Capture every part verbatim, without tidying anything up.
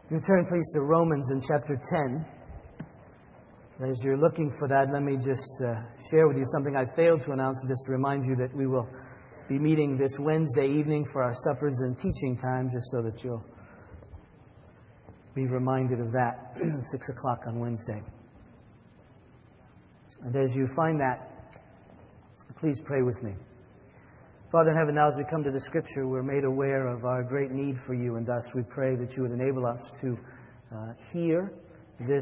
You turn, please, to Romans in chapter ten. As you're looking for that, let me just uh, share with you something I failed to announce, just to remind you that we will be meeting this Wednesday evening for our suppers and teaching time, just so that you'll be reminded of that, six o'clock on Wednesday. And as you find that, please pray with me. Father in heaven, now as we come to the Scripture, we're made aware of our great need for you, and thus we pray that you would enable us to uh, hear this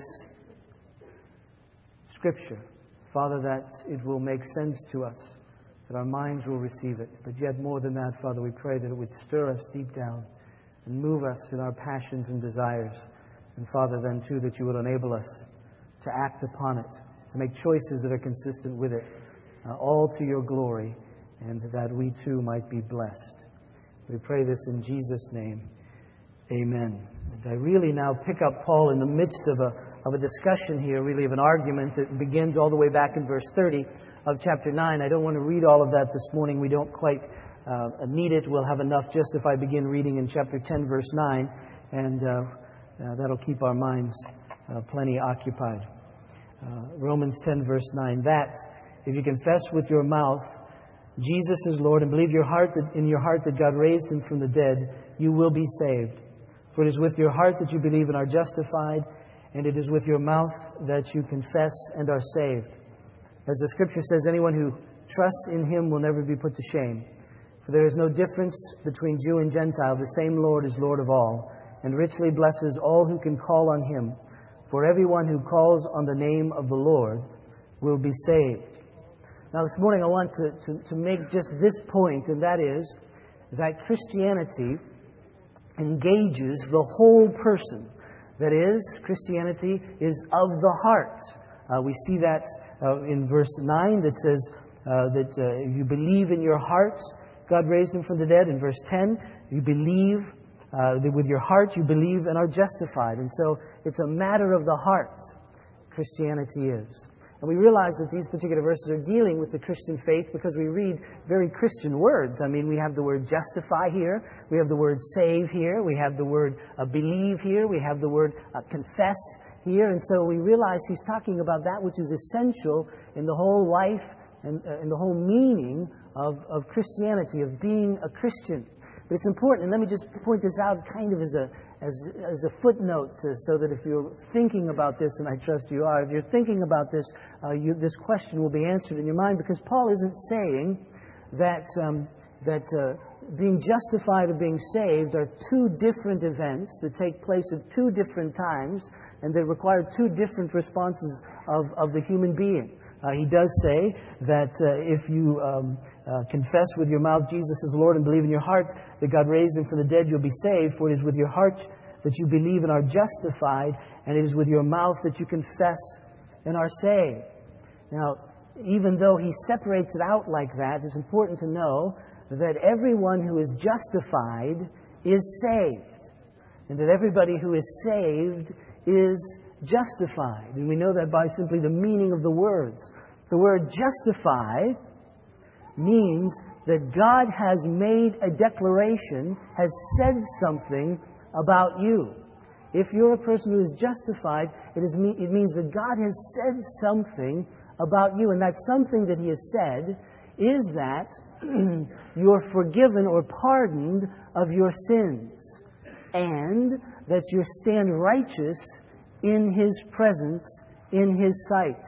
Scripture. Father, that it will make sense to us, that our minds will receive it. But yet more than that, Father, we pray that it would stir us deep down and move us in our passions and desires. And Father, then too, that you would enable us to act upon it, to make choices that are consistent with it, uh, all to your glory, and that we too might be blessed. We pray this in Jesus' name. Amen. And I really now pick up Paul in the midst of a of a discussion here, really of an argument that begins all the way back in verse thirty of chapter nine. I don't want to read all of that this morning. We don't quite uh, need it. We'll have enough just if I begin reading in chapter ten, verse nine, and uh, uh, that'll keep our minds uh, plenty occupied. Uh, Romans ten, verse nine. That, if you confess with your mouth Jesus is Lord, and believe your heart that, in your heart that God raised him from the dead, you will be saved. For it is with your heart that you believe and are justified, and it is with your mouth that you confess and are saved. As the Scripture says, anyone who trusts in him will never be put to shame. For there is no difference between Jew and Gentile. The same Lord is Lord of all, and richly blesses all who can call on him. For everyone who calls on the name of the Lord will be saved. Now this morning I want to, to, to make just this point, and that is that Christianity engages the whole person. That is, Christianity is of the heart. Uh, we see that uh, in verse nine that says uh, that uh, if you believe in your heart, God raised him from the dead. In verse ten, you believe uh, that with your heart you believe and are justified. And so it's a matter of the heart, Christianity is. And we realize that these particular verses are dealing with the Christian faith because we read very Christian words. I mean, we have the word justify here. We have the word save here. We have the word uh, believe here. We have the word uh, confess here. And so we realize he's talking about that which is essential in the whole life and uh, in the whole meaning of, of Christianity, of being a Christian. But it's important, and let me just point this out kind of as a as as a footnote, to, so that if you're thinking about this, and I trust you are, if you're thinking about this, uh, you, this question will be answered in your mind, because Paul isn't saying that um, that uh, being justified or being saved are two different events that take place at two different times, and they require two different responses of, of the human being. Uh, he does say that uh, if you um, uh, confess with your mouth Jesus is Lord and believe in your heart that God raised him from the dead, you'll be saved. For it is with your heart that you believe and are justified, and it is with your mouth that you confess and are saved. Now, even though he separates it out like that, it's important to know that everyone who is justified is saved, and that everybody who is saved is justified. And we know that by simply the meaning of the words. The word justify means that God has made a declaration, has said something about you. If you're a person who is justified, it, is, it means that God has said something about you. And that something that he has said is that you're forgiven or pardoned of your sins, and that you stand righteous in his presence, in his sight.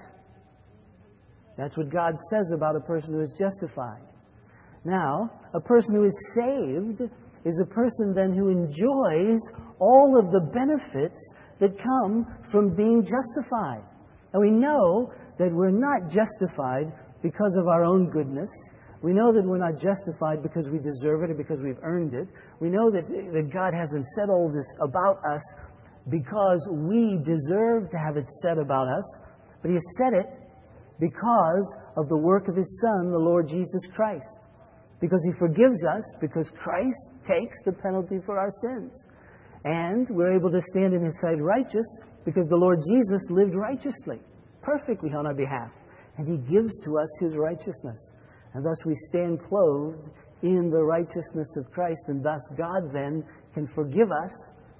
That's what God says about a person who is justified. Now, a person who is saved is a person then who enjoys all of the benefits that come from being justified. And we know that we're not justified because of our own goodness. We know that we're not justified because we deserve it or because we've earned it. We know that, that God hasn't said all this about us because we deserve to have it said about us, but he has said it because of the work of his Son, the Lord Jesus Christ. Because he forgives us, because Christ takes the penalty for our sins. And we're able to stand in his sight righteous because the Lord Jesus lived righteously, perfectly on our behalf. And he gives to us his righteousness. And thus we stand clothed in the righteousness of Christ. And thus God then can forgive us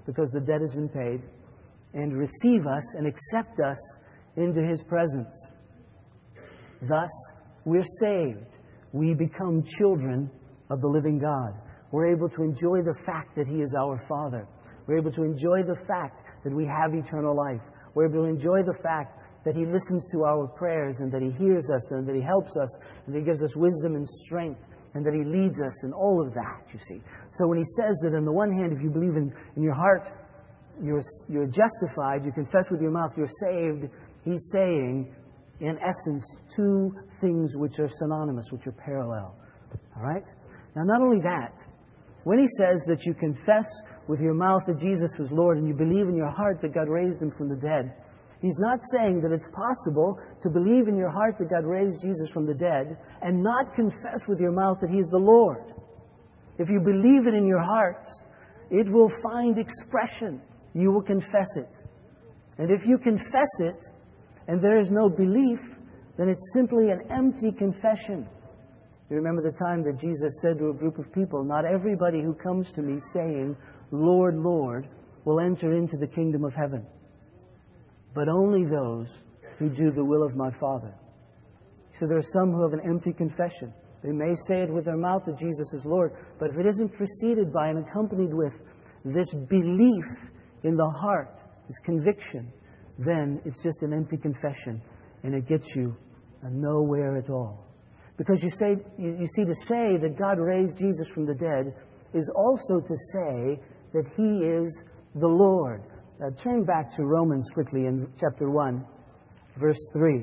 because the debt has been paid, and receive us and accept us into His presence. Thus, we're saved. We become children of the living God. We're able to enjoy the fact that He is our Father. We're able to enjoy the fact that we have eternal life. We're able to enjoy the fact that He listens to our prayers and that He hears us and that He helps us and that He gives us wisdom and strength and that He leads us in all of that, you see. So when He says that on the one hand, if you believe in, in your heart, you're, you're justified, you confess with your mouth, you're saved, He's saying, in essence, two things which are synonymous, which are parallel. All right? Now, not only that, when He says that you confess with your mouth that Jesus is Lord and you believe in your heart that God raised Him from the dead, He's not saying that it's possible to believe in your heart that God raised Jesus from the dead and not confess with your mouth that He's the Lord. If you believe it in your heart, it will find expression. You will confess it. And if you confess it and there is no belief, then it's simply an empty confession. You remember the time that Jesus said to a group of people, "Not everybody who comes to me saying, 'Lord, Lord,' will enter into the kingdom of heaven, but only those who do the will of my Father." So there are some who have an empty confession. They may say it with their mouth that Jesus is Lord, but if it isn't preceded by and accompanied with this belief in the heart, this conviction, then it's just an empty confession, and it gets you nowhere at all. Because you say, you, you see, to say that God raised Jesus from the dead is also to say that He is the Lord. Now, turn back to Romans quickly in chapter one, verse three.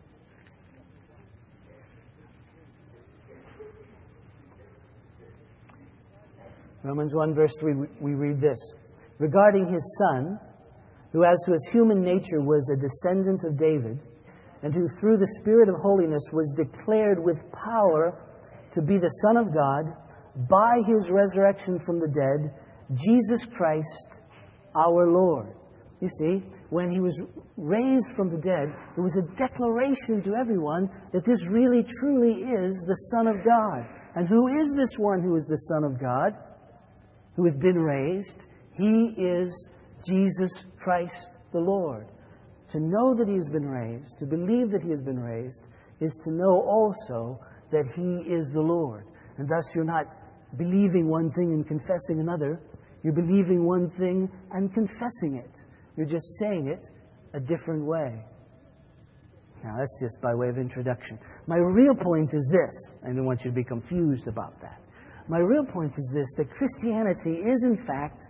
Romans one, verse three, we read this. Regarding His Son, who as to His human nature was a descendant of David, and who through the Spirit of holiness was declared with power to be the Son of God, by His resurrection from the dead, Jesus Christ our Lord. You see, when He was raised from the dead, it was a declaration to everyone that this really truly is the Son of God. And who is this one who is the Son of God, who has been raised? He is Jesus Christ the Lord. To know that He has been raised, to believe that He has been raised, is to know also that He is the Lord. And thus you're not believing one thing and confessing another. You're believing one thing and confessing it. You're just saying it a different way. Now, that's just by way of introduction. My real point is this. I don't want you to be confused about that. My real point is this, that Christianity is, in fact,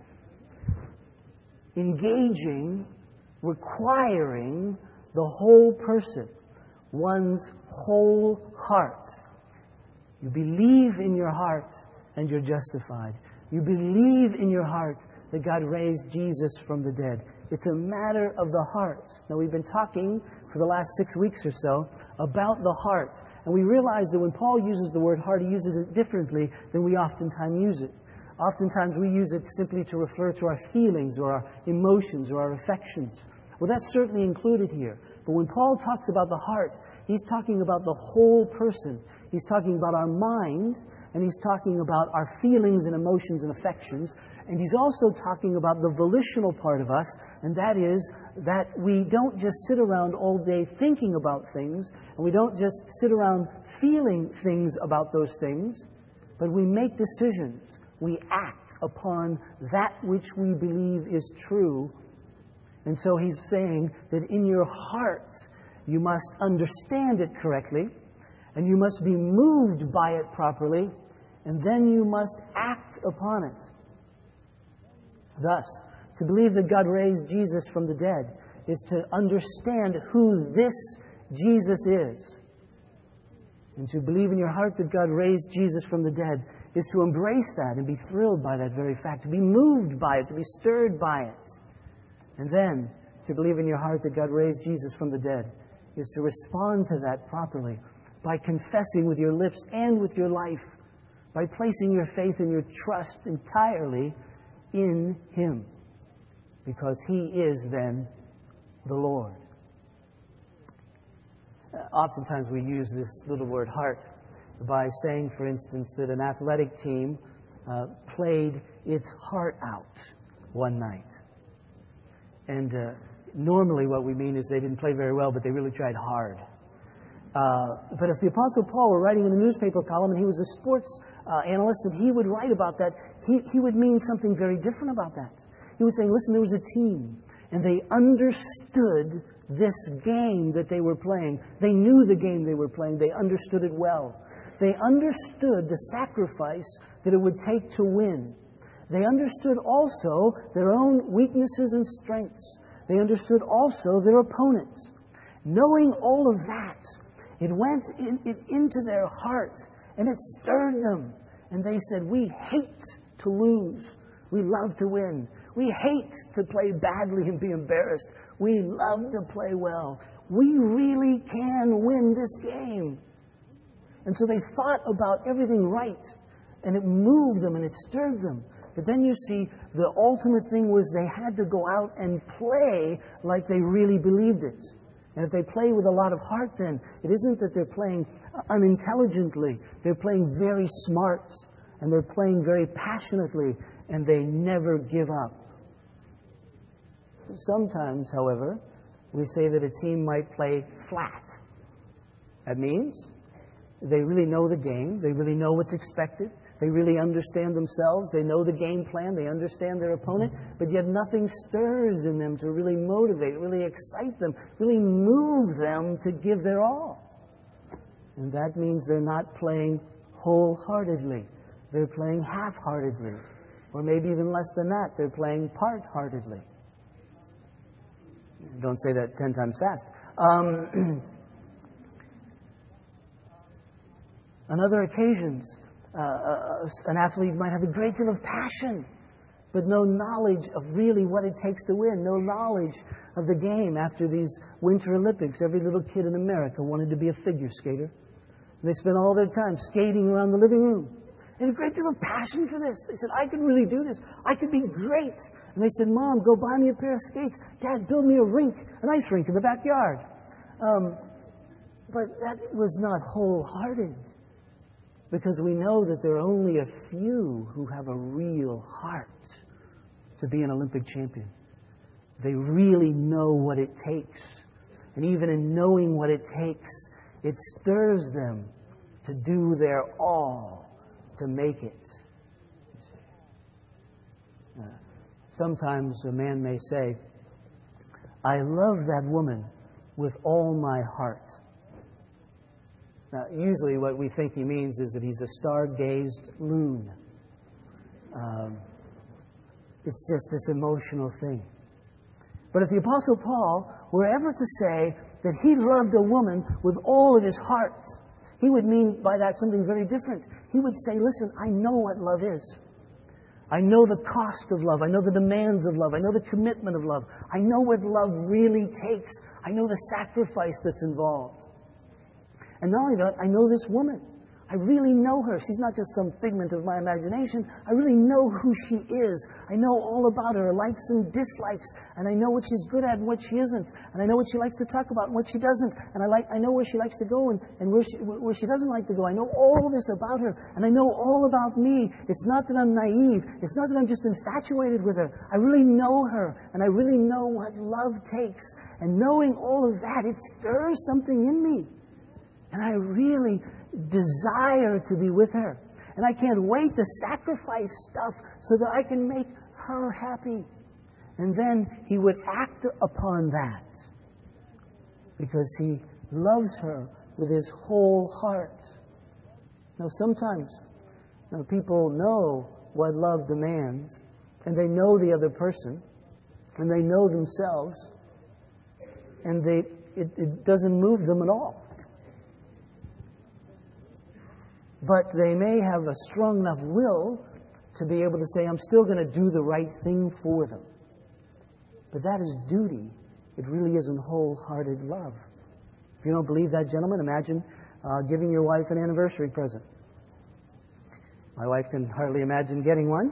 engaging, requiring the whole person, one's whole heart. You believe in your heart and you're justified. You believe in your heart that God raised Jesus from the dead. It's a matter of the heart. Now, we've been talking for the last six weeks or so about the heart. And we realize that when Paul uses the word heart, he uses it differently than we oftentimes use it. Oftentimes we use it simply to refer to our feelings or our emotions or our affections. Well, that's certainly included here. But when Paul talks about the heart, he's talking about the whole person. He's talking about our mind, and he's talking about our feelings and emotions and affections. And he's also talking about the volitional part of us, and that is that we don't just sit around all day thinking about things, and we don't just sit around feeling things about those things, but we make decisions. We act upon that which we believe is true. And so he's saying that in your heart, you must understand it correctly, and you must be moved by it properly, and then you must act upon it. Thus, to believe that God raised Jesus from the dead is to understand who this Jesus is. And to believe in your heart that God raised Jesus from the dead is to embrace that and be thrilled by that very fact, to be moved by it, to be stirred by it. And then, to believe in your heart that God raised Jesus from the dead is to respond to that properly by confessing with your lips and with your life, by placing your faith and your trust entirely in Him, because He is then the Lord. Uh, oftentimes we use this little word heart by saying, for instance, that an athletic team uh, played its heart out. one night. And uh, normally what we mean is they didn't play very well, but they really tried hard. Uh, but if the Apostle Paul were writing in a newspaper column and he was a sports uh, analyst, and he would write about that, he, he would mean something very different about that. He was saying, listen, there was a team, and they understood this game that they were playing. They knew the game they were playing. They understood it well. They understood the sacrifice that it would take to win. They understood also their own weaknesses and strengths. They understood also their opponents. Knowing all of that, it went in, it, into their heart, and it stirred them. And they said, we hate to lose. We love to win. We hate to play badly and be embarrassed. We love to play well. We really can win this game. And so they thought about everything right, and it moved them and it stirred them. But then you see, the ultimate thing was they had to go out and play like they really believed it. And if they play with a lot of heart, then it isn't that they're playing unintelligently. They're playing very smart, and they're playing very passionately, and they never give up. Sometimes, however, we say that a team might play flat. That means they really know the game. They really know what's expected. They really understand themselves. They know the game plan. They understand their opponent. But yet nothing stirs in them to really motivate, really excite them, really move them to give their all. And that means they're not playing wholeheartedly. They're playing half-heartedly. Or maybe even less than that. They're playing part-heartedly. Don't say that ten times fast. Um, on other occasions, uh, an athlete might have a great deal of passion, but no knowledge of really what it takes to win, no knowledge of the game. After these Winter Olympics, every little kid in America wanted to be a figure skater. They spent all their time skating around the living room. They had a great deal of passion for this. They said, I could really do this. I could be great. And they said, Mom, go buy me a pair of skates. Dad, build me a rink, an ice rink in the backyard. Um, but that was not wholehearted, because we know that there are only a few who have a real heart to be an Olympic champion. They really know what it takes. And even in knowing what it takes, it stirs them to do their all to make it. Uh, sometimes a man may say, I love that woman with all my heart. Now, usually what we think he means is that he's a star-gazed loon. Um, it's just this emotional thing. But if the Apostle Paul were ever to say that he loved a woman with all of his heart, he would mean by that something very different. He would say, listen, I know what love is. I know the cost of love. I know the demands of love. I know the commitment of love. I know what love really takes. I know the sacrifice that's involved. And not only that, I know this woman. I really know her. She's not just some figment of my imagination. I really know who she is. I know all about her likes and dislikes. And I know what she's good at and what she isn't. And I know what she likes to talk about and what she doesn't. And I like I know where she likes to go and, and where, she, where she doesn't like to go. I know all this about her. And I know all about me. It's not that I'm naive. It's not that I'm just infatuated with her. I really know her. And I really know what love takes. And knowing all of that, it stirs something in me. And I really desire to be with her. And I can't wait to sacrifice stuff so that I can make her happy. And then he would act upon that because he loves her with his whole heart. Now, sometimes now, people know what love demands, and they know the other person, and they know themselves, and they it, it doesn't move them at all. But they may have a strong enough will to be able to say, I'm still going to do the right thing for them. But that is duty. It really isn't wholehearted love. If you don't believe that, gentlemen, imagine uh, giving your wife an anniversary present. My wife can hardly imagine getting one.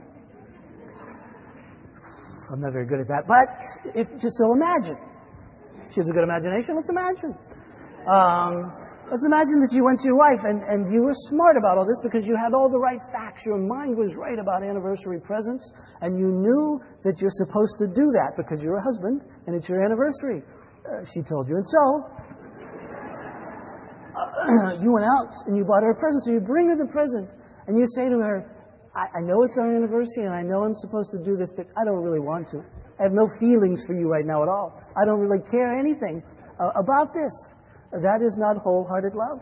I'm not very good at that. But if, just so imagine. She has a good imagination. Let's imagine. Um, Let's imagine that you went to your wife and, and you were smart about all this because you had all the right facts. Your mind was right about anniversary presents, and you knew that you're supposed to do that because you're a husband and it's your anniversary. Uh, she told you. And so, uh, you went out and you bought her a present. So you bring her the present and you say to her, I, I know it's our anniversary and I know I'm supposed to do this, but I don't really want to. I have no feelings for you right now at all. I don't really care anything uh, about this. That is not wholehearted love.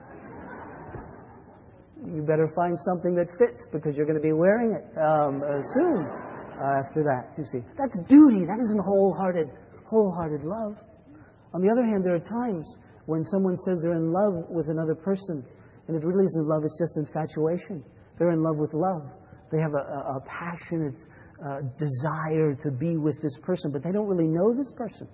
You better find something that fits because you're going to be wearing it um, uh, soon uh, after that, you see. That's duty. That isn't wholehearted, wholehearted love. On the other hand, there are times when someone says they're in love with another person, and it really isn't love, it's just infatuation. They're in love with love. They have a, a, a passionate uh, desire to be with this person, but they don't really know this person.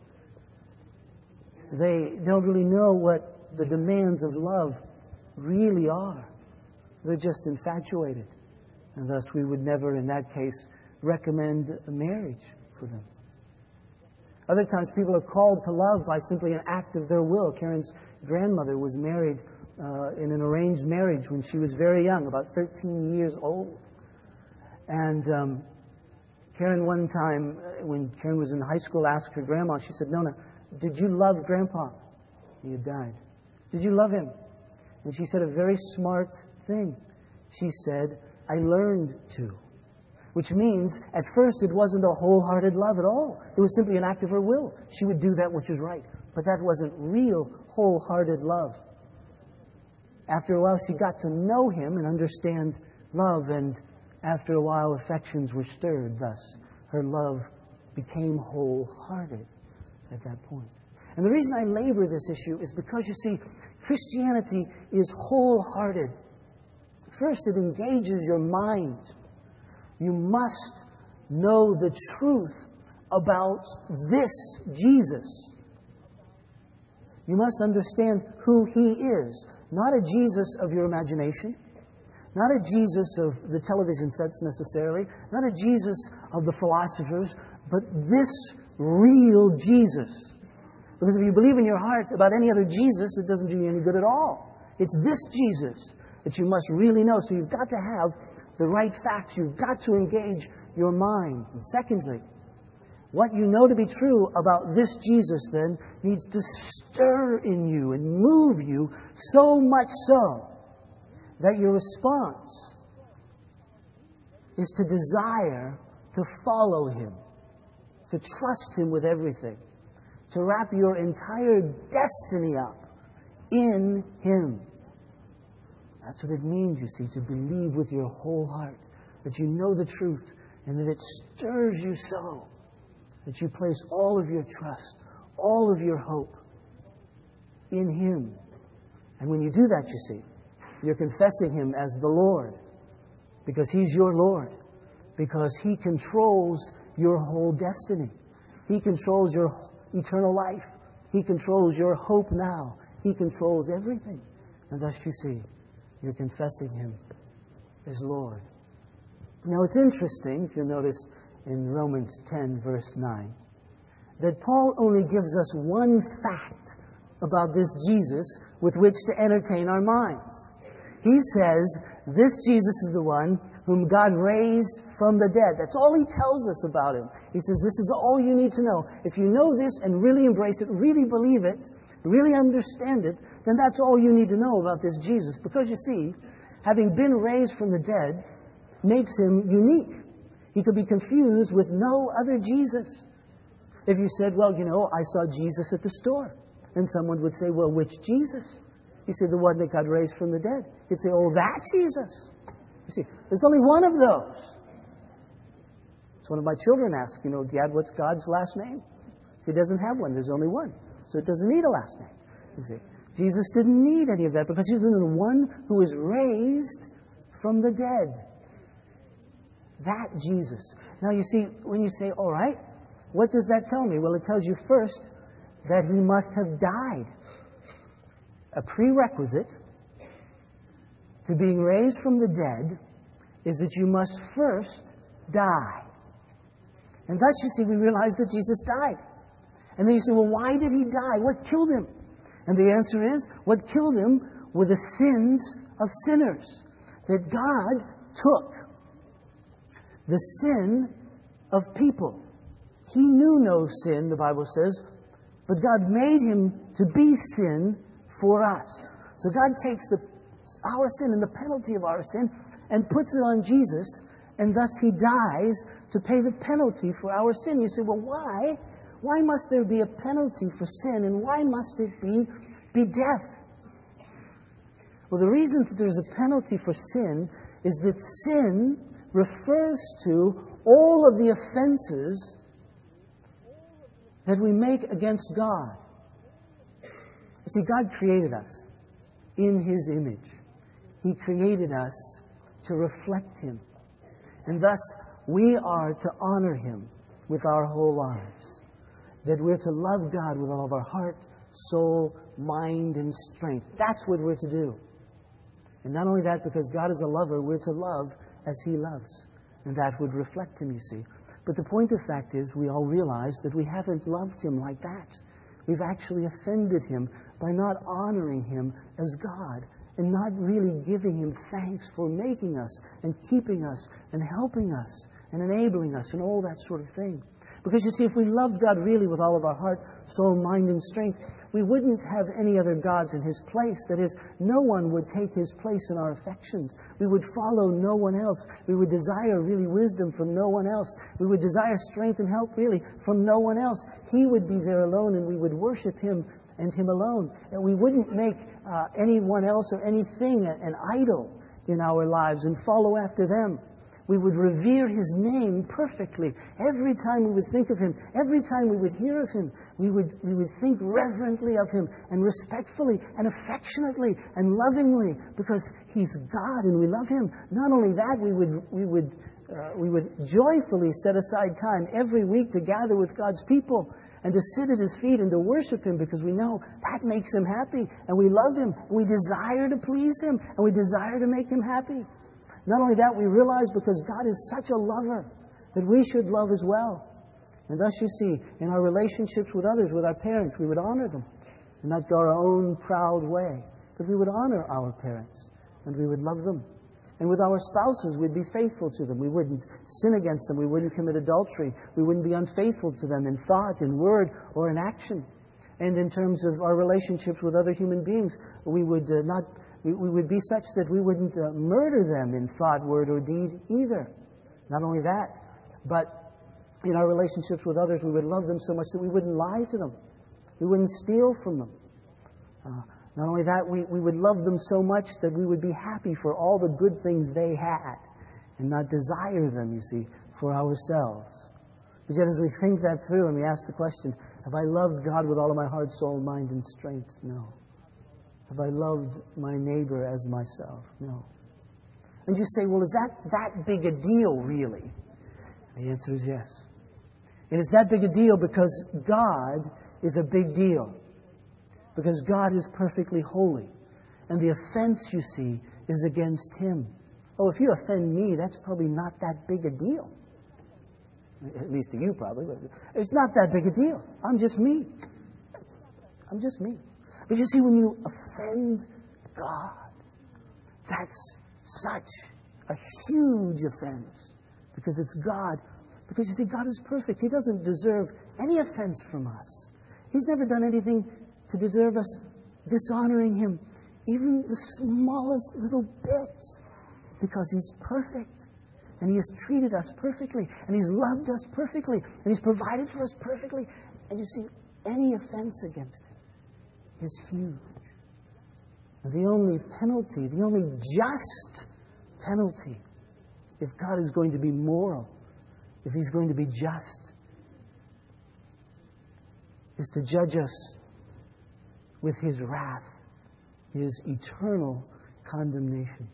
They don't really know what the demands of love really are. They're just infatuated. And thus we would never, in that case, recommend a marriage for them. Other times people are called to love by simply an act of their will. Karen's grandmother was married uh, in an arranged marriage when she was very young, about thirteen years old. And um, Karen one time, when Karen was in high school, asked her grandma, she said, Nona, did you love Grandpa? He had died. Did you love him? And she said a very smart thing. She said, I learned to. Which means, at first, it wasn't a wholehearted love at all. It was simply an act of her will. She would do that which was right. But that wasn't real, wholehearted love. After a while, she got to know him and understand love, and after a while, affections were stirred. Thus, her love became wholehearted at that point. And the reason I labor this issue is because, you see, Christianity is wholehearted. First, it engages your mind. You must know the truth about this Jesus. You must understand who He is. Not a Jesus of your imagination. Not a Jesus of the television sets necessarily. Not a Jesus of the philosophers. But this real Jesus. Because if you believe in your heart about any other Jesus, it doesn't do you any good at all. It's this Jesus that you must really know. So you've got to have the right facts. You've got to engage your mind. And secondly, what you know to be true about this Jesus then needs to stir in you and move you so much so that your response is to desire to follow Him, to trust Him with everything, to wrap your entire destiny up in Him. That's what it means, you see, to believe with your whole heart, that you know the truth and that it stirs you so that you place all of your trust, all of your hope in Him. And when you do that, you see, you're confessing Him as the Lord, because He's your Lord, because He controls your whole destiny. He controls your eternal life. He controls your hope now. He controls everything. And thus, you see, you're confessing Him as Lord. Now, it's interesting, if you'll notice in Romans ten, verse nine, that Paul only gives us one fact about this Jesus with which to entertain our minds. He says, this Jesus is the one whom God raised from the dead. That's all He tells us about Him. He says, this is all you need to know. If you know this and really embrace it, really believe it, really understand it, then that's all you need to know about this Jesus. Because you see, having been raised from the dead makes Him unique. He could be confused with no other Jesus. If you said, well, you know, I saw Jesus at the store, and someone would say, well, which Jesus? You say, the one that God raised from the dead. You'd say, oh, that Jesus. You see, there's only one of those. So one of my children asked, you know, Dad, what's God's last name? So He doesn't have one. There's only one. So it doesn't need a last name. You see, Jesus didn't need any of that because He's the one who was raised from the dead. That Jesus. Now, you see, when you say, all right, what does that tell me? Well, it tells you first that He must have died. A prerequisite to being raised from the dead is that you must first die. And thus, you see, we realize that Jesus died. And then you say, well, why did He die? What killed Him? And the answer is, what killed him were the sins of sinners. That God took the sin of people. He knew no sin, the Bible says, but God made him to be sin for us. So God takes the, our sin and the penalty of our sin and puts it on Jesus, and thus He dies to pay the penalty for our sin. You say, well, why? Why must there be a penalty for sin, and why must it be, be death? Well, the reason that there's a penalty for sin is that sin refers to all of the offenses that we make against God. You see, God created us in His image. He created us to reflect Him. And thus, we are to honor Him with our whole lives. That we're to love God with all of our heart, soul, mind, and strength. That's what we're to do. And not only that, because God is a lover, we're to love as He loves. And that would reflect Him, you see. But the point of fact is, we all realize that we haven't loved Him like that. We've actually offended Him by not honoring Him as God and not really giving Him thanks for making us and keeping us and helping us and enabling us and all that sort of thing. Because you see, if we loved God really with all of our heart, soul, mind, and strength, we wouldn't have any other gods in His place. That is, no one would take His place in our affections. We would follow no one else. We would desire really wisdom from no one else. We would desire strength and help really from no one else. He would be there alone, and we would worship Him and Him alone. And we wouldn't make uh, anyone else or anything an idol in our lives and follow after them. We would revere His name perfectly. Every time we would think of Him, every time we would hear of Him, we would, we would think reverently of Him and respectfully and affectionately and lovingly, because He's God and we love Him. Not only that, we would, we would, uh, we would joyfully set aside time every week to gather with God's people and to sit at His feet and to worship Him, because we know that makes Him happy, and we love Him, and we desire to please Him, and we desire to make Him happy. Not only that, we realize because God is such a lover that we should love as well. And thus, you see, in our relationships with others, with our parents, we would honor them and not go our own proud way. But we would honor our parents and we would love them. And with our spouses, we'd be faithful to them. We wouldn't sin against them. We wouldn't commit adultery. We wouldn't be unfaithful to them in thought, in word, or in action. And in terms of our relationships with other human beings, we would uh, not... We, we would be such that we wouldn't uh, murder them in thought, word, or deed either. Not only that, but in our relationships with others, we would love them so much that we wouldn't lie to them. We wouldn't steal from them. Uh, not only that, we, we would love them so much that we would be happy for all the good things they had and not desire them, you see, for ourselves. But yet as we think that through and we ask the question, have I loved God with all of my heart, soul, mind, and strength? No. Have I loved my neighbor as myself? No. And you say, well, is that that big a deal, really? The answer is yes. And it's that big a deal because God is a big deal. Because God is perfectly holy. And the offense, you see, is against Him. Oh, if you offend me, that's probably not that big a deal. At least to you, probably. But it's not that big a deal. I'm just me. I'm just me. But you see, when you offend God, that's such a huge offense. Because it's God. Because you see, God is perfect. He doesn't deserve any offense from us. He's never done anything to deserve us dishonoring Him, even the smallest little bit. Because He's perfect. And He has treated us perfectly. And He's loved us perfectly. And He's provided for us perfectly. And you see, any offense against Him is huge. The only penalty, the only just penalty, if God is going to be moral, if He's going to be just, is to judge us with His wrath, His eternal condemnation.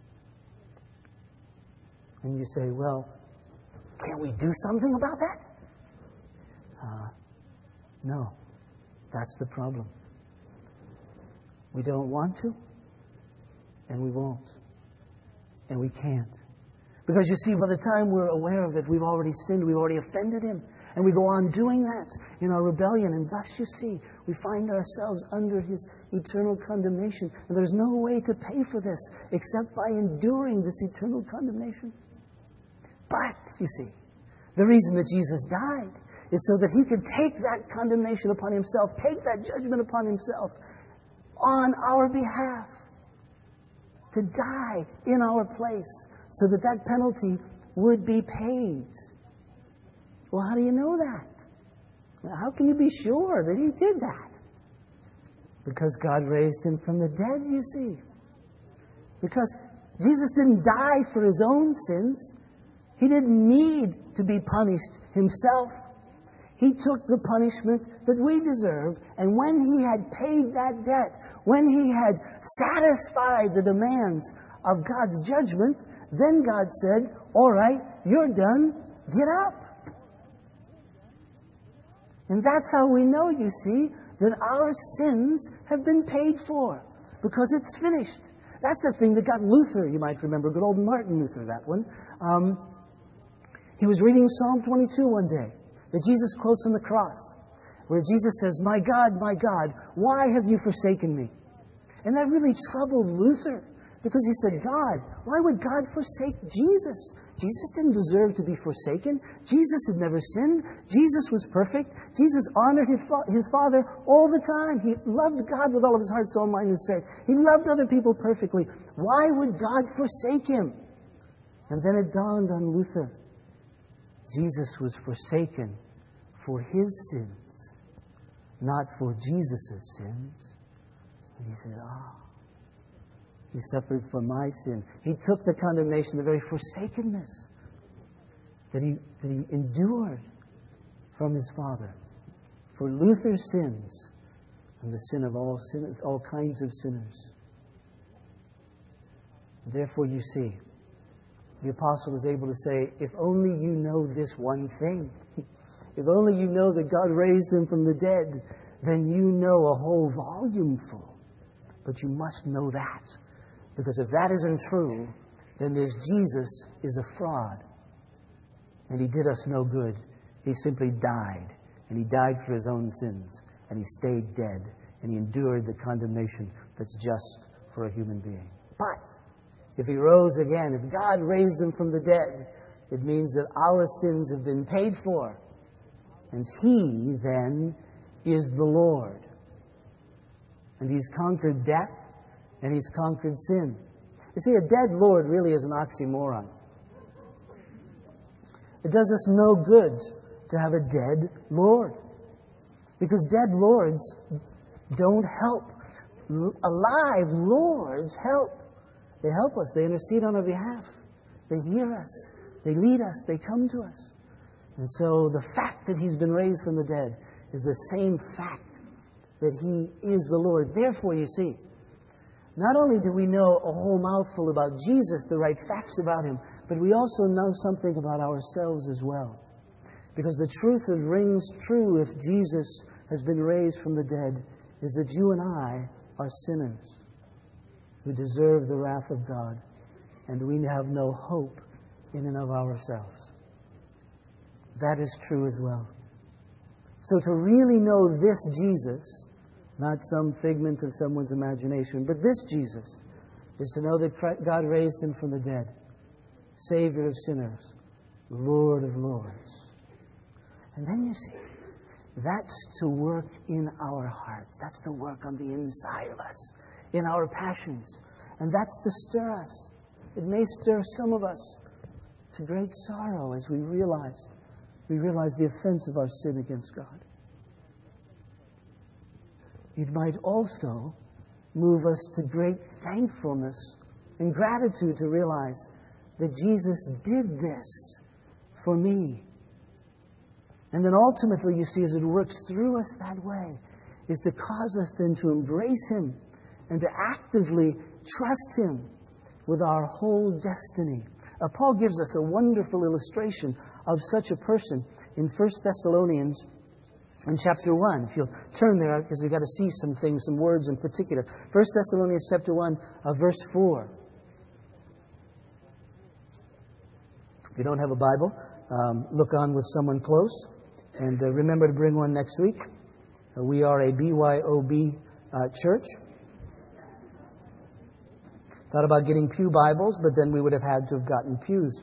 And you say, well, can't we do something about that? Uh, no, that's the problem. We don't want to, and we won't, and we can't. Because you see, by the time we're aware of it, we've already sinned, we've already offended Him, and we go on doing that in our rebellion, and thus, you see, We find ourselves under His eternal condemnation. And there's no way to pay for this except by enduring this eternal condemnation. But, you see, the reason that Jesus died is so that He could take that condemnation upon Himself, take that judgment upon Himself on our behalf, to die in our place, so that that penalty would be paid. Well, how do you know that? Well, how can you be sure that He did that? Because God raised Him from the dead, you see. Because Jesus didn't die for His own sins. He didn't need to be punished Himself. He took the punishment that we deserve, and when He had paid that debt, when He had satisfied the demands of God's judgment, then God said, all right, you're done, get up. And that's how we know, you see, that our sins have been paid for, because it's finished. That's the thing that got Luther, you might remember, good old Martin Luther, that one. Um, he was reading Psalm twenty-two one day, that Jesus quotes on the cross, where Jesus says, my God, my God, why have you forsaken me? And that really troubled Luther, because he said, God, why would God forsake Jesus? Jesus didn't deserve to be forsaken. Jesus had never sinned. Jesus was perfect. Jesus honored his, fa- his Father all the time. He loved God with all of his heart, soul, mind, and strength. He loved other people perfectly. Why would God forsake him? And then it dawned on Luther. Jesus was forsaken for his sins, not for Jesus' sins. And he said, ah, oh, He suffered for my sin. He took the condemnation, the very forsakenness that he, that he endured from his Father for Luther's sins and the sin of all sinners, all kinds of sinners. Therefore, you see, the apostle is able to say, if only you know this one thing, if only you know that God raised him from the dead, then you know a whole volume full. But you must know that. Because if that isn't true, then this Jesus is a fraud. And he did us no good. He simply died. And he died for his own sins. And he stayed dead. And he endured the condemnation that's just for a human being. But if he rose again, if God raised him from the dead, it means that our sins have been paid for. And he, then, is the Lord. And he's conquered death. And he's conquered sin. You see, a dead Lord really is an oxymoron. It does us no good to have a dead Lord. Because dead lords don't help. Alive lords help. They help us. They intercede on our behalf. They hear us. They lead us. They come to us. And so the fact that he's been raised from the dead is the same fact that he is the Lord. Therefore, you see, not only do we know a whole mouthful about Jesus, the right facts about him, but we also know something about ourselves as well. Because the truth that rings true if Jesus has been raised from the dead is that you and I are sinners who deserve the wrath of God, and we have no hope in and of ourselves. That is true as well. So to really know this Jesus, not some figment of someone's imagination, but this Jesus, is to know that God raised him from the dead, Savior of sinners, Lord of lords. And then you see, that's to work in our hearts. That's to work on the inside of us, in our passions. And that's to stir us. It may stir some of us to great sorrow as we realize, we realize the offense of our sin against God. It might also move us to great thankfulness and gratitude to realize that Jesus did this for me. And then ultimately, you see, as it works through us that way, is to cause us then to embrace him and to actively trust him with our whole destiny. Uh, Paul gives us a wonderful illustration of such a person in First Thessalonians in chapter one. If you'll turn there, because we've got to see some things, some words in particular. First Thessalonians chapter one, uh, verse four. If you don't have a Bible, um, look on with someone close. And uh, remember to bring one next week. Uh, we are a B Y O B uh, church. Thought about getting pew Bibles, but then we would have had to have gotten pews.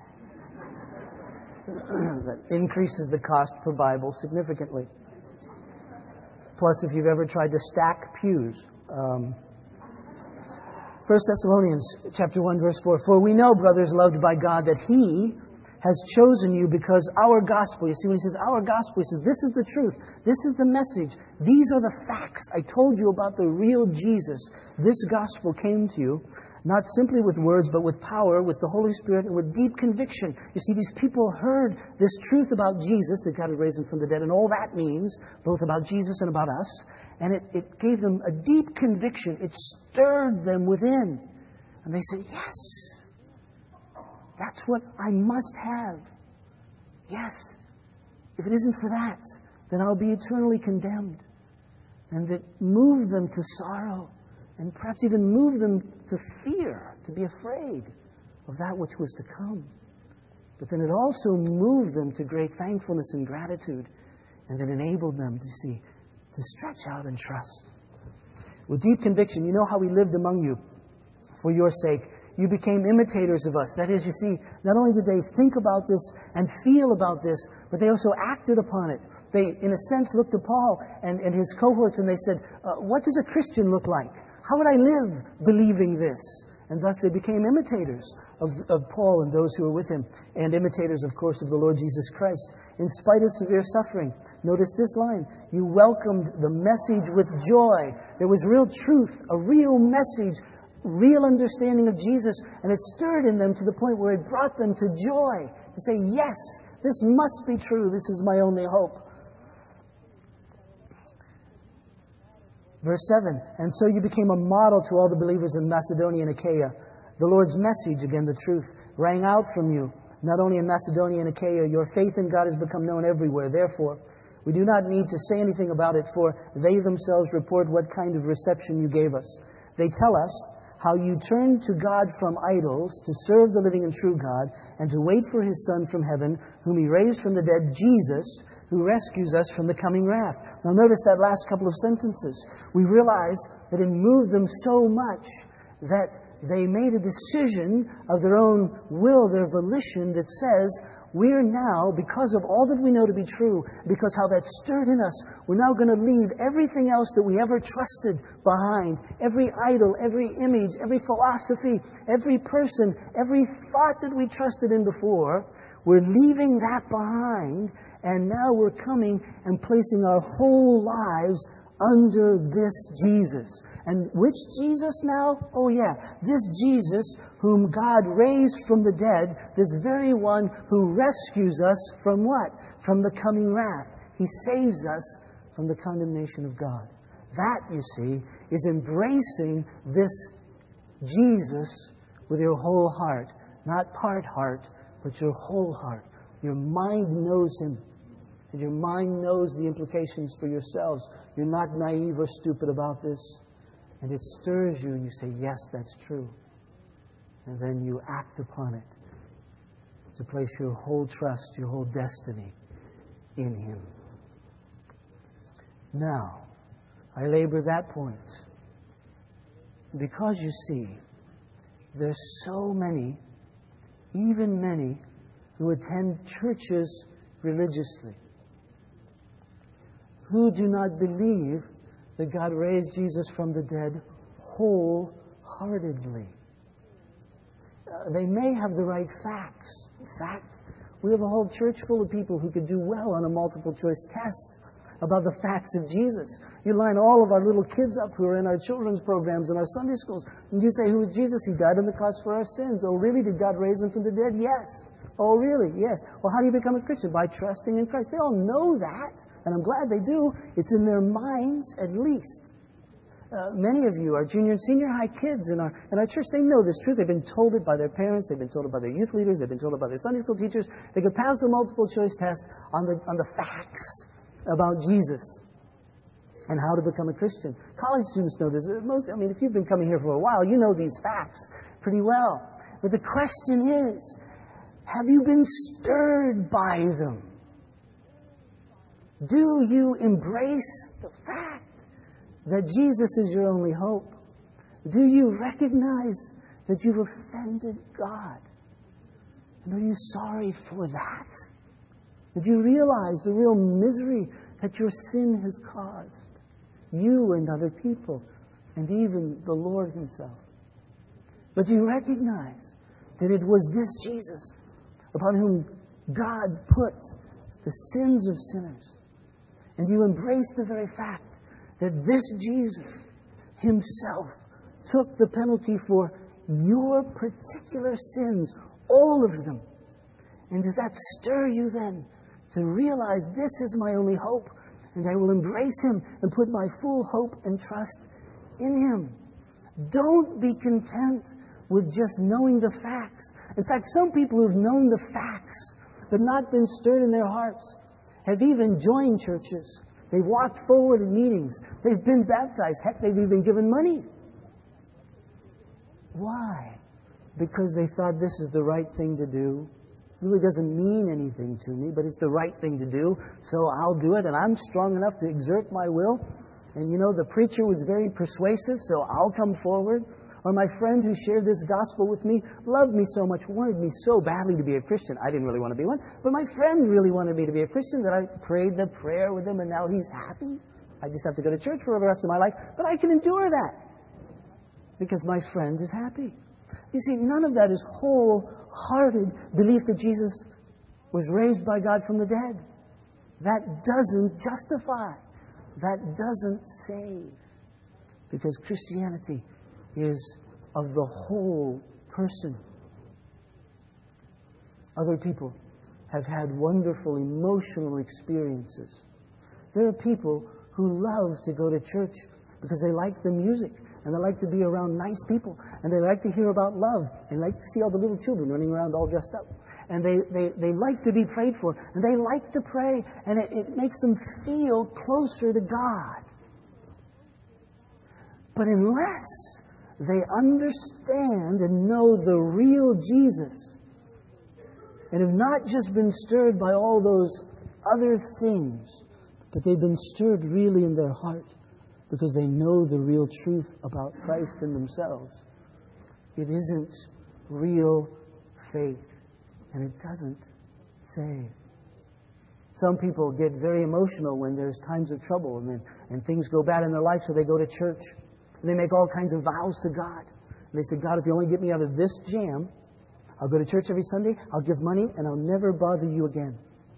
That increases the cost per Bible significantly. Plus, if you've ever tried to stack pews. Um, First Thessalonians chapter one, verse four. For we know, brothers loved by God, that He has chosen you because our gospel, you see when he says our gospel, he says this is the truth, this is the message, these are the facts. I told you about the real Jesus. This gospel came to you, not simply with words, but with power, with the Holy Spirit, and with deep conviction. You see, these people heard this truth about Jesus, that God had raised him from the dead, and all that means, both about Jesus and about us, and it, it gave them a deep conviction. It stirred them within. And they said, yes, that's what I must have. Yes. If it isn't for that, then I'll be eternally condemned. And that moved them to sorrow, and perhaps even moved them to fear, to be afraid of that which was to come. But then it also moved them to great thankfulness and gratitude, and then enabled them to see, to stretch out and trust. With deep conviction, you know how we lived among you for your sake. You became imitators of us. That is, you see, not only did they think about this and feel about this, but they also acted upon it. They, in a sense, looked at Paul and, and his cohorts and they said, uh, what does a Christian look like? How would I live believing this? And thus they became imitators of, of Paul and those who were with him, and imitators, of course, of the Lord Jesus Christ. In spite of severe suffering, notice this line, you welcomed the message with joy. There was real truth, a real message, real understanding of Jesus, and it stirred in them to the point where it brought them to joy, to say, yes, this must be true. This is my only hope. Verse seven, and so you became a model to all the believers in Macedonia and Achaia. The Lord's message, again the truth, rang out from you. Not only in Macedonia and Achaia, your faith in God has become known everywhere. Therefore, we do not need to say anything about it, for they themselves report what kind of reception you gave us. They tell us how you turned to God from idols to serve the living and true God, and to wait for His Son from heaven, whom He raised from the dead, Jesus, who rescues us from the coming wrath. Now notice that last couple of sentences. We realize that it moved them so much that they made a decision of their own will, their volition, that says, we're now, because of all that we know to be true, because how that stirred in us, we're now going to leave everything else that we ever trusted behind. Every idol, every image, every philosophy, every person, every thought that we trusted in before, we're leaving that behind. And now we're coming and placing our whole lives under this Jesus. And which Jesus now? Oh yeah, this Jesus whom God raised from the dead, this very one who rescues us from what? From the coming wrath. He saves us from the condemnation of God. That, you see, is embracing this Jesus with your whole heart. Not part heart, but your whole heart. Your mind knows Him. And your mind knows the implications for yourselves. You're not naive or stupid about this. And it stirs you and you say, yes, that's true. And then you act upon it to place your whole trust, your whole destiny in Him. Now, I labor that point because you see, there's so many, even many, who attend churches religiously, who do not believe that God raised Jesus from the dead wholeheartedly. Uh, they may have the right facts. In fact, we have a whole church full of people who could do well on a multiple choice test about the facts of Jesus. You line all of our little kids up who are in our children's programs and our Sunday schools, and you say, who is Jesus? He died on the cross for our sins. Oh, really? Did God raise Him from the dead? Yes. Oh, really? Yes. Well, how do you become a Christian? By trusting in Christ. They all know that, and I'm glad they do. It's in their minds, at least. Uh, many of you are junior and senior high kids in our, in our church. They know this truth. They've been told it by their parents. They've been told it by their youth leaders. They've been told it by their Sunday school teachers. They could pass a multiple choice test on the, on the facts about Jesus and how to become a Christian. College students know this. Most, I mean, if you've been coming here for a while, you know these facts pretty well. But the question is, have you been stirred by them? Do you embrace the fact that Jesus is your only hope? Do you recognize that you've offended God? And are you sorry for that? Do you realize the real misery that your sin has caused? You and other people, and even the Lord Himself. But do you recognize that it was this Jesus upon whom God put the sins of sinners? And you embrace the very fact that this Jesus Himself took the penalty for your particular sins, all of them. And does that stir you then to realize this is my only hope, and I will embrace Him and put my full hope and trust in Him? Don't be content with just knowing the facts. In fact, some people who've known the facts but not been stirred in their hearts have even joined churches. They've walked forward in meetings. They've been baptized. Heck, they've even given money. Why? Because they thought this is the right thing to do. It really doesn't mean anything to me, but it's the right thing to do, so I'll do it, and I'm strong enough to exert my will. And you know, the preacher was very persuasive, so I'll come forward. Or my friend who shared this gospel with me loved me so much, wanted me so badly to be a Christian. I didn't really want to be one, but my friend really wanted me to be a Christian that I prayed the prayer with him, and now he's happy. I just have to go to church for the rest of my life, but I can endure that because my friend is happy. You see, none of that is wholehearted belief that Jesus was raised by God from the dead. That doesn't justify. That doesn't save. Because Christianity is of the whole person. Other people have had wonderful emotional experiences. There are people who love to go to church because they like the music, and they like to be around nice people, and they like to hear about love, and like to see all the little children running around all dressed up. And they, they, they like to be prayed for, and they like to pray, and it, it makes them feel closer to God. But unless they understand and know the real Jesus, and have not just been stirred by all those other things, but they've been stirred really in their heart because they know the real truth about Christ and themselves, it isn't real faith, and it doesn't save. Some people get very emotional when there's times of trouble and, then, and things go bad in their life, so they go to church. And they make all kinds of vows to God. And they say, God, if you only get me out of this jam, I'll go to church every Sunday, I'll give money, and I'll never bother you again.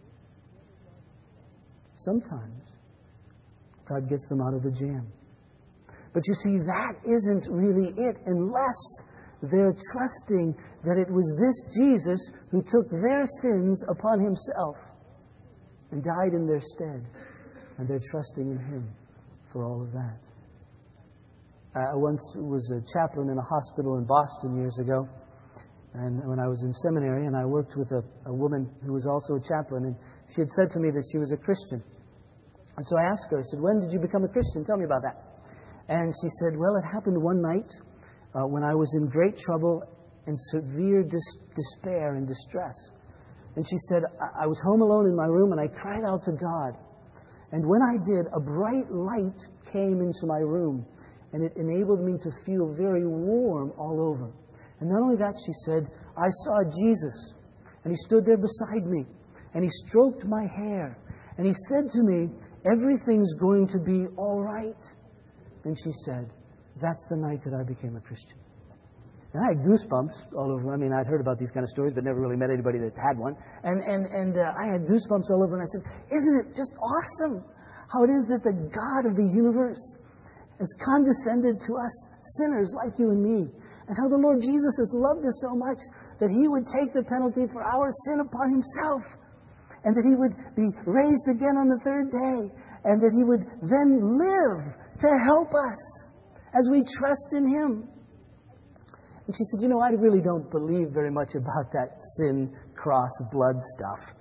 Sometimes God gets them out of the jam. But you see, that isn't really it unless they're trusting that it was this Jesus who took their sins upon Himself and died in their stead. And they're trusting in Him for all of that. I once was a chaplain in a hospital in Boston years ago. And when I was in seminary, and I worked with a, a woman who was also a chaplain, and she had said to me that she was a Christian. And so I asked her, I said, when did you become a Christian? Tell me about that. And she said, well, it happened one night uh, when I was in great trouble and severe dis- despair and distress. And she said, I-, I was home alone in my room, and I cried out to God. And when I did, a bright light came into my room, and it enabled me to feel very warm all over. And not only that, she said, I saw Jesus, and He stood there beside me, and He stroked my hair, and He said to me, everything's going to be all right. And she said, that's the night that I became a Christian. And I had goosebumps all over. I mean, I'd heard about these kind of stories, but never really met anybody that had one. And and and uh, I had goosebumps all over, and I said, isn't it just awesome how it is that the God of the universe has condescended to us sinners like you and me, and how the Lord Jesus has loved us so much that He would take the penalty for our sin upon Himself, and that He would be raised again on the third day, and that He would then live to help us as we trust in Him. And she said, you know, I really don't believe very much about that sin, cross, blood stuff.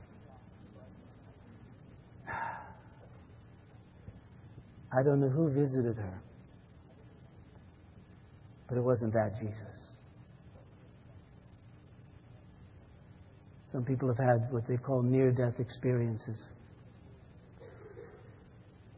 I don't know who visited her, but it wasn't that Jesus. Some people have had what they call near-death experiences.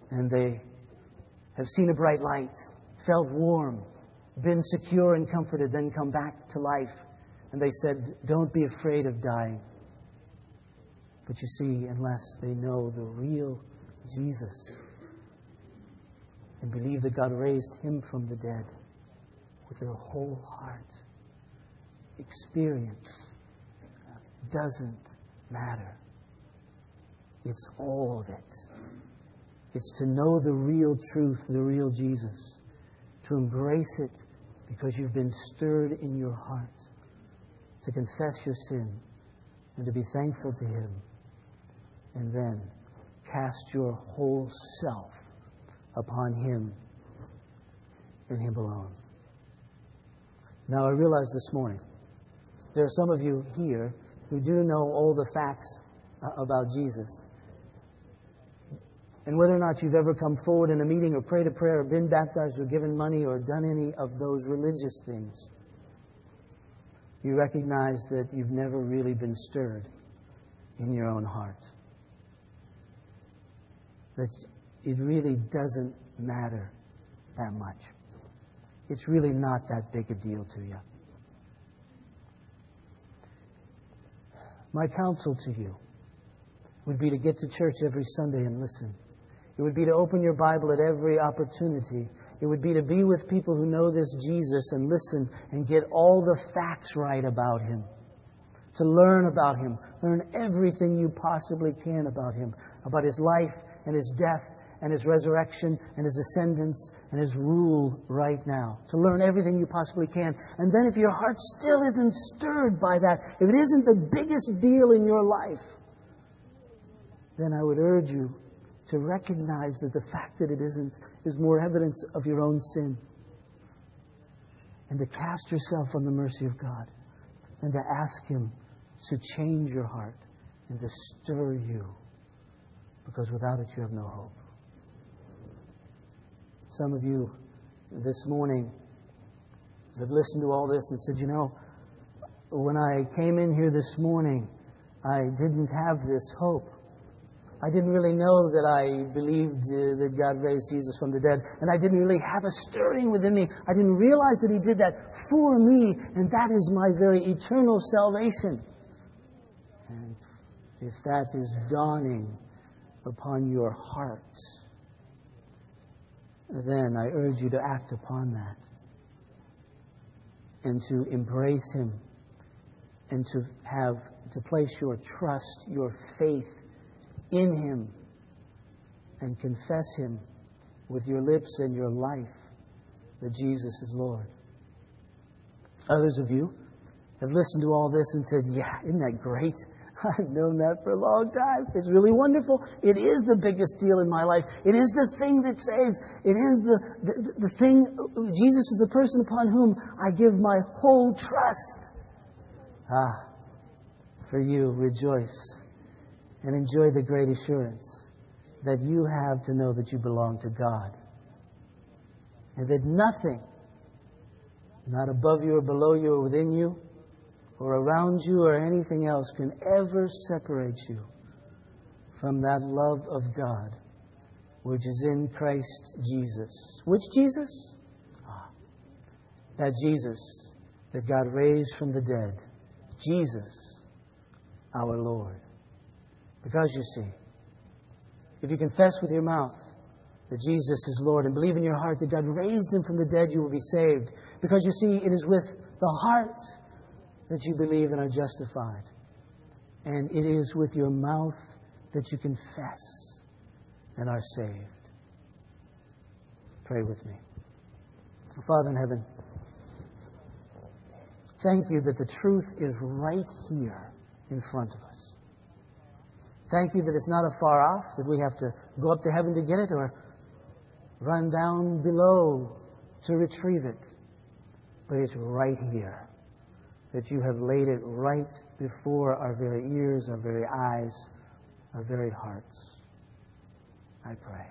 and they have seen a bright light, felt warm, been secure and comforted, then come back to life. And they said, don't be afraid of dying. But you see, unless they know the real Jesus and believe that God raised Him from the dead with their whole heart, experience doesn't matter. It's all of it. It's to know the real truth, the real Jesus, to embrace it because you've been stirred in your heart, to confess your sin and to be thankful to Him, and then cast your whole self upon Him and Him alone. Now, I realize this morning there are some of you here who do know all the facts about Jesus. And whether or not you've ever come forward in a meeting or prayed a prayer or been baptized or given money or done any of those religious things, you recognize that you've never really been stirred in your own heart. That it really doesn't matter that much. It's really not that big a deal to you. My counsel to you would be to get to church every Sunday and listen. It would be to open your Bible at every opportunity. It would be to be with people who know this Jesus and listen and get all the facts right about Him. To learn about Him. Learn everything you possibly can about Him. About His life and His death and His resurrection and His ascendance and His rule right now. To learn everything you possibly can. And then if your heart still isn't stirred by that, if it isn't the biggest deal in your life, then I would urge you to recognize that the fact that it isn't is more evidence of your own sin. And to cast yourself on the mercy of God. And to ask Him to change your heart and to stir you. Because without it, you have no hope. Some of you this morning have listened to all this and said, you know, when I came in here this morning, I didn't have this hope. I didn't really know that I believed uh, that God raised Jesus from the dead. And I didn't really have a stirring within me. I didn't realize that He did that for me. And that is my very eternal salvation. And if that is dawning upon your heart, then I urge you to act upon that. And to embrace Him. And to have, to place your trust, your faith in Him, and confess Him with your lips and your life that Jesus is Lord. Others of you have listened to all this and said, yeah, isn't that great? I've known that for a long time. It's really wonderful. It is the biggest deal in my life. It is the thing that saves. It is the, the, the thing, Jesus is the person upon whom I give my whole trust. Ah, for you, rejoice. And enjoy the great assurance that you have to know that you belong to God. And that nothing, not above you or below you or within you or around you or anything else, can ever separate you from that love of God which is in Christ Jesus. Which Jesus? Ah, that Jesus that God raised from the dead. Jesus, our Lord. Because you see, if you confess with your mouth that Jesus is Lord and believe in your heart that God raised Him from the dead, you will be saved. Because you see, it is with the heart that you believe and are justified. And it is with your mouth that you confess and are saved. Pray with me. Father in heaven, thank you that the truth is right here in front of us. Thank you that it's not afar off, that we have to go up to heaven to get it or run down below to retrieve it. But it's right here, that you have laid it right before our very ears, our very eyes, our very hearts. I pray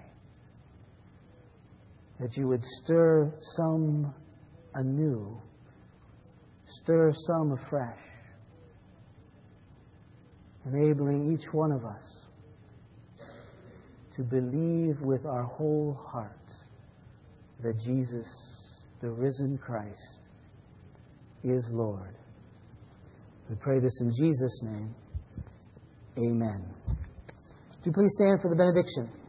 that you would stir some anew, stir some afresh, enabling each one of us to believe with our whole heart that Jesus, the risen Christ, is Lord. We pray this in Jesus' name. Amen. Do please stand for the benediction.